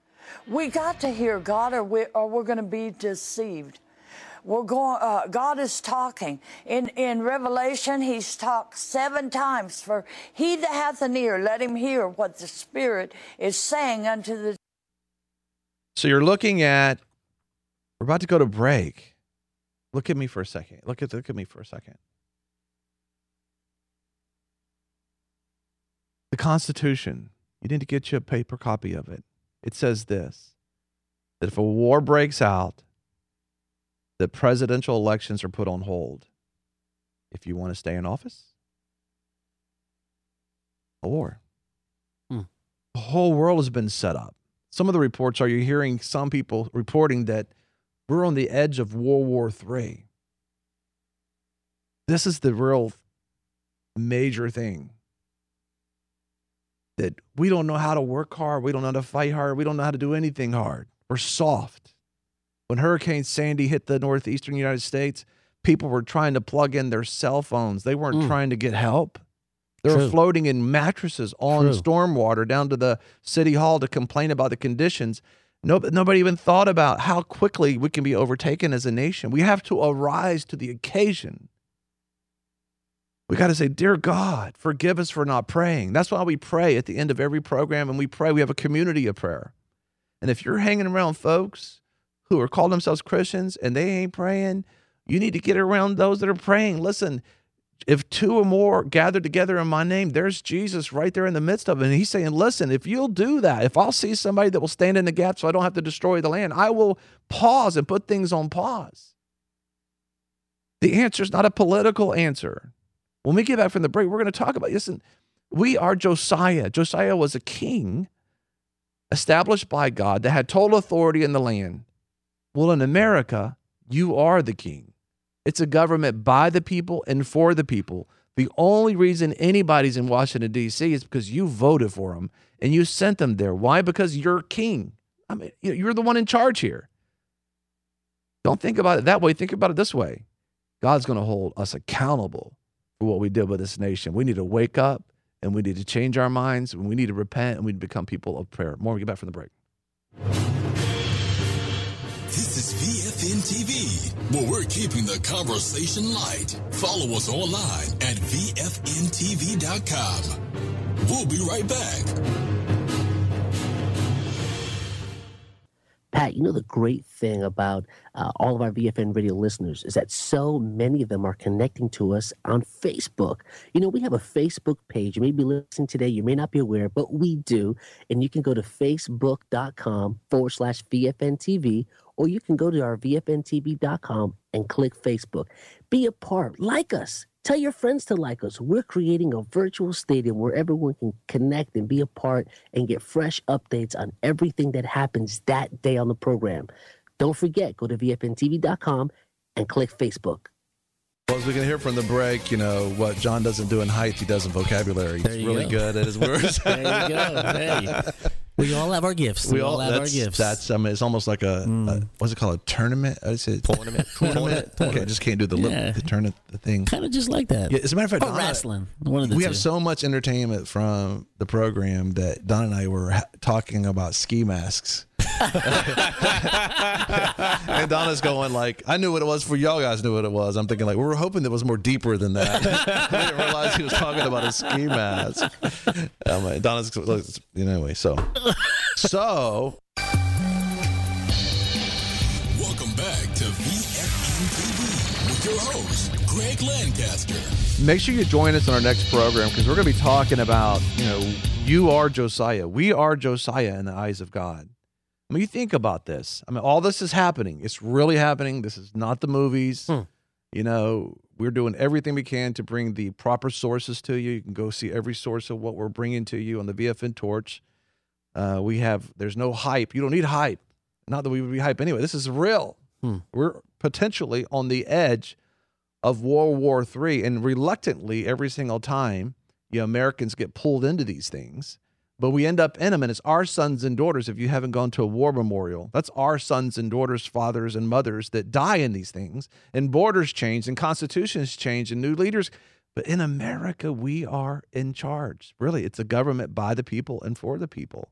We got to hear God, or, we, or we're going to be deceived. We're going. Uh, God is talking in in Revelation. He's talked seven times. For he that hath an ear, let him hear what the Spirit is saying unto the. So you're looking at. We're about to go to break. Look at me for a second. Look at look at me for a second. The Constitution. You need to get you a paper copy of it. It says this, that if a war breaks out, that presidential elections are put on hold. If you want to stay in office, a war. Hmm. The whole world has been set up. Some of the reports are, you're hearing some people reporting that we're on the edge of World War Three. This is the real major thing. That we don't know how to work hard. We don't know how to fight hard. We don't know how to do anything hard. We're soft. When Hurricane Sandy hit the northeastern United States, people were trying to plug in their cell phones. They weren't mm. trying to get help. They True. were floating in mattresses on True. stormwater down to the city hall to complain about the conditions. No, nobody even thought about how quickly we can be overtaken as a nation. We have to arise to the occasion. We got to say, dear God, forgive us for not praying. That's why we pray at the end of every program, and we pray. We have a community of prayer. And if you're hanging around folks who are calling themselves Christians and they ain't praying, you need to get around those that are praying. Listen, if two or more gather together in my name, there's Jesus right there in the midst of it. And he's saying, listen, if you'll do that, if I'll see somebody that will stand in the gap so I don't have to destroy the land, I will pause and put things on pause. The answer is not a political answer. When we get back from the break, we're going to talk about, listen, we are Josiah. Josiah was a king established by God that had total authority in the land. Well, in America, you are the king. It's a government by the people and for the people. The only reason anybody's in Washington, D C is because you voted for them and you sent them there. Why? Because you're king. I mean, you're the one in charge here. Don't think about it that way. Think about it this way. God's going to hold us accountable for what we did with this nation. We need to wake up and we need to change our minds and we need to repent and we need to become people of prayer. More when we get back from the break. This is V F N T V, where we're keeping the conversation light. Follow us online at V F N T V dot com. We'll be right back. Pat, you know the great thing about uh, all of our V F N radio listeners is that so many of them are connecting to us on Facebook. You know, we have a Facebook page. You may be listening today. You may not be aware, but we do. And you can go to facebook.com forward slash VFNTV, or you can go to our V F N T V dot com and click Facebook. Be a part. Like us. Tell your friends to like us. We're creating a virtual stadium where everyone can connect and be a part and get fresh updates on everything that happens that day on the program. Don't forget, go to V F N T V dot com and click Facebook. Well, as we can hear from the break, you know, what John doesn't do in height, he does in vocabulary. He's really go. good at his words. There you go. Hey. We all have our gifts. We, we all have our gifts. That's, I mean, it's almost like a, mm. a what's it called, a tournament? I say tournament. Tournament. Okay, I just can't do the yeah. lip, the tournament, the thing. Kind of just like that. Yeah, as a matter of fact, or Donna, wrestling. One of the we two. have so much entertainment from the program that Don and I were ha- talking about ski masks. And Donna's going like, I knew what it was for y'all guys knew what it was. I'm thinking like, we were hoping it was more deeper than that. I didn't realize he was talking about a ski mask. Um, Donna's, you know, anyway, so. So. Welcome back to V F N T V with your host, Greg Lancaster. Make sure you join us on our next program because we're going to be talking about, you know, you are Josiah. We are Josiah in the eyes of God. I mean, you think about this. I mean, all this is happening. It's really happening. This is not the movies. Hmm. You know, we're doing everything we can to bring the proper sources to you. You can go see every source of what we're bringing to you on the V F N Torch. Uh, we have, there's no hype. You don't need hype. Not that we would be hype anyway. This is real. Hmm. We're potentially on the edge of World War Three. And reluctantly, every single time, you know, Americans get pulled into these things. But we end up in them, and it's our sons and daughters, if you haven't gone to a war memorial, that's our sons and daughters, fathers and mothers that die in these things, and borders change, and constitutions change, and new leaders. But in America, we are in charge. Really, it's a government by the people and for the people.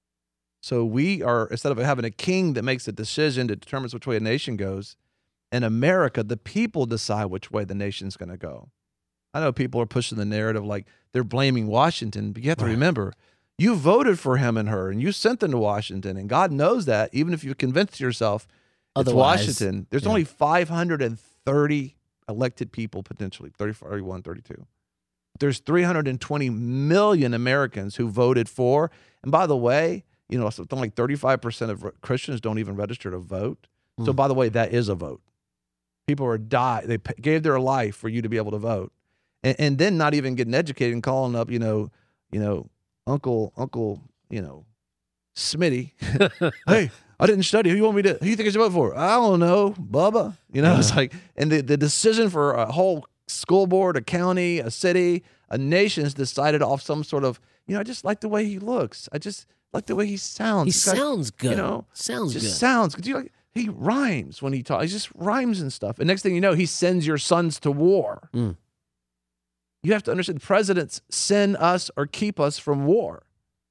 So we are, instead of having a king that makes a decision that determines which way a nation goes, in America, the people decide which way the nation's going to go. I know people are pushing the narrative like they're blaming Washington, but you have to right. remember, you voted for him and her, and you sent them to Washington, and God knows that, even if you convinced yourself it's Otherwise, Washington. There's yeah. only five hundred thirty elected people, potentially, thirty, thirty-one, thirty-two. There's three hundred twenty million Americans who voted for, and by the way, you know, something like thirty-five percent of Christians don't even register to vote. Mm. So by the way, that is a vote. People are die. They p- gave their life for you to be able to vote. And, and then not even getting educated and calling up, you know, you know, Uncle, Uncle, you know, Smitty. Hey, I didn't study. Who you want me to, who you think I should vote for? I don't know, Bubba. You know, yeah. It's like, and the, the decision for a whole school board, a county, a city, a nation is decided off some sort of, you know, I just like the way he looks. I just like the way he sounds. He He's got, sounds good. You know, sounds just good. sounds good. You like, he rhymes when he talks. He just rhymes and stuff. And next thing you know, he sends your sons to war. Mm. You have to understand, presidents send us or keep us from war.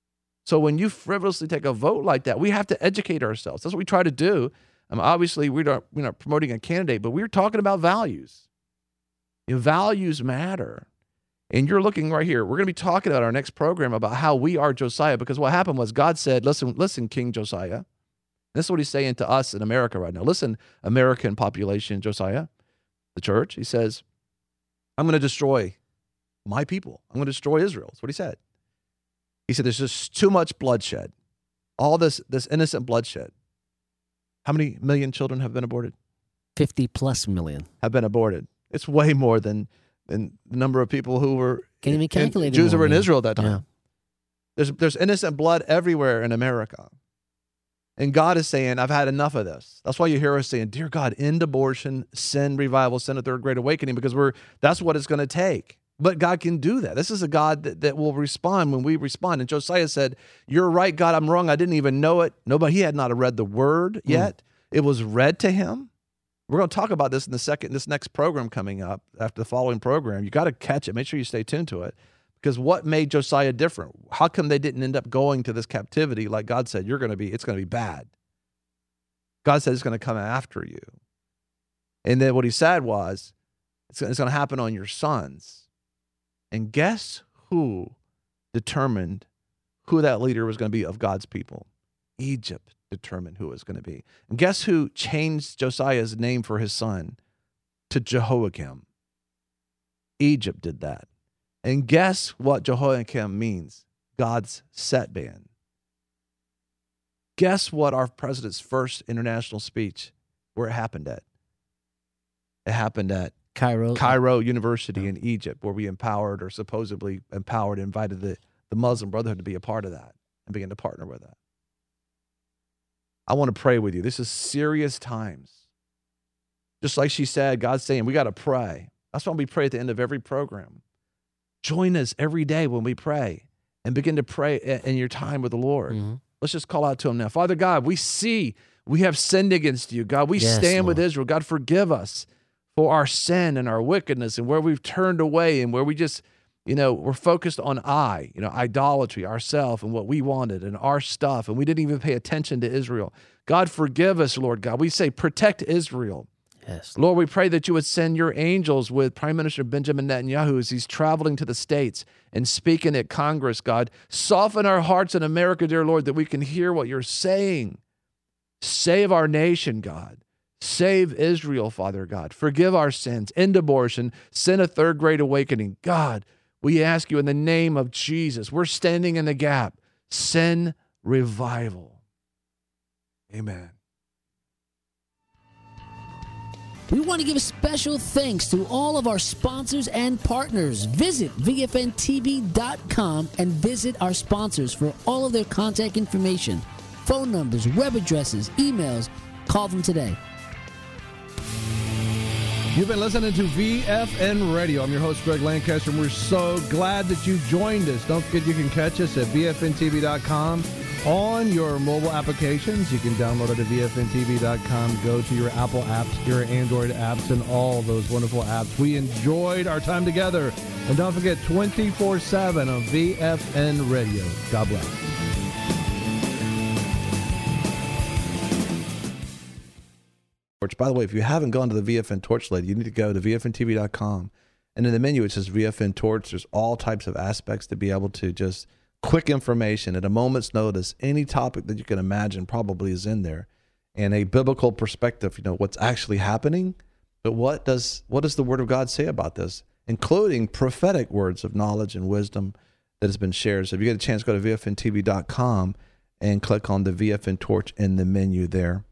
So when you frivolously take a vote like that, we have to educate ourselves. That's what we try to do. Um, obviously, we're not, we're not promoting a candidate, but we're talking about values. You know, values matter. And you're looking right here. We're going to be talking about our next program about how we are Josiah, because what happened was God said, listen, listen, King Josiah. This is what he's saying to us in America right now. Listen, American population, Josiah, the church. He says, I'm going to destroy my people. I'm going to destroy Israel. That's what he said. He said, there's just too much bloodshed. All this, this innocent bloodshed. How many million children have been aborted? fifty plus million. Have been aborted. It's way more than, than the number of people who were, Can't even calculate Jews who were in man. Israel at that time. Yeah. There's, there's innocent blood everywhere in America. And God is saying, I've had enough of this. That's why you hear us saying, dear God, end abortion, send revival, send a third great awakening, because we're that's what it's going to take. But God can do that. This is a God that, that will respond when we respond. And Josiah said, you're right, God, I'm wrong. I didn't even know it. Nobody, he had not read the word yet. Mm. It was read to him. We're going to talk about this in the second, this next program coming up after the following program. You got to catch it. Make sure you stay tuned to it. Because what made Josiah different? How come they didn't end up going to this captivity like God said, you're going to be, it's going to be bad. God said it's going to come after you. And then what he said was, it's going to happen on your sons. And guess who determined who that leader was going to be of God's people? Egypt determined who it was going to be. And guess who changed Josiah's name for his son to Jehoiakim? Egypt did that. And guess what Jehoiakim means? God's set man. Guess what our president's first international speech, where it happened at? It happened at Cairo. Cairo University yeah. in Egypt, where we empowered or supposedly empowered, invited the, the Muslim Brotherhood to be a part of that and begin to partner with that. I want to pray with you. This is serious times. Just like she said, God's saying, we got to pray. That's why we pray at the end of every program. Join us every day when we pray and begin to pray in your time with the Lord. Mm-hmm. Let's just call out to him now. Father God, we see we have sinned against you. God, we yes, stand Lord. with Israel. God, forgive us for our sin and our wickedness and where we've turned away and where we just, you know, we're focused on I, you know, idolatry, ourself and what we wanted and our stuff. And we didn't even pay attention to Israel. God, forgive us, Lord God. We say, protect Israel. Yes. Lord, we pray that you would send your angels with Prime Minister Benjamin Netanyahu as he's traveling to the states and speaking at Congress, God. Soften our hearts in America, dear Lord, that we can hear what you're saying. Save our nation, God. Save Israel, Father God. Forgive our sins. End abortion. Send a third great awakening. God, we ask you in the name of Jesus. We're standing in the gap. Send revival. Amen. We want to give a special thanks to all of our sponsors and partners. Visit V F N T V dot com and visit our sponsors for all of their contact information, phone numbers, web addresses, emails. Call them today. You've been listening to V F N Radio. I'm your host, Greg Lancaster, and we're so glad that you joined us. Don't forget you can catch us at V F N T V dot com on your mobile applications. You can download it at V F N T V dot com. Go to your Apple apps, your Android apps, and all those wonderful apps. We enjoyed our time together. And don't forget, twenty-four seven on V F N Radio. God bless. By the way, if you haven't gone to the V F N Torch lately, you need to go to V F N T V dot com. And in the menu, it says V F N Torch. There's all types of aspects to be able to just quick information at a moment's notice. Any topic that you can imagine probably is in there. And a biblical perspective, you know, what's actually happening. But what does what does the Word of God say about this? Including prophetic words of knowledge and wisdom that has been shared. So if you get a chance, go to V F N T V dot com and click on the V F N Torch in the menu there.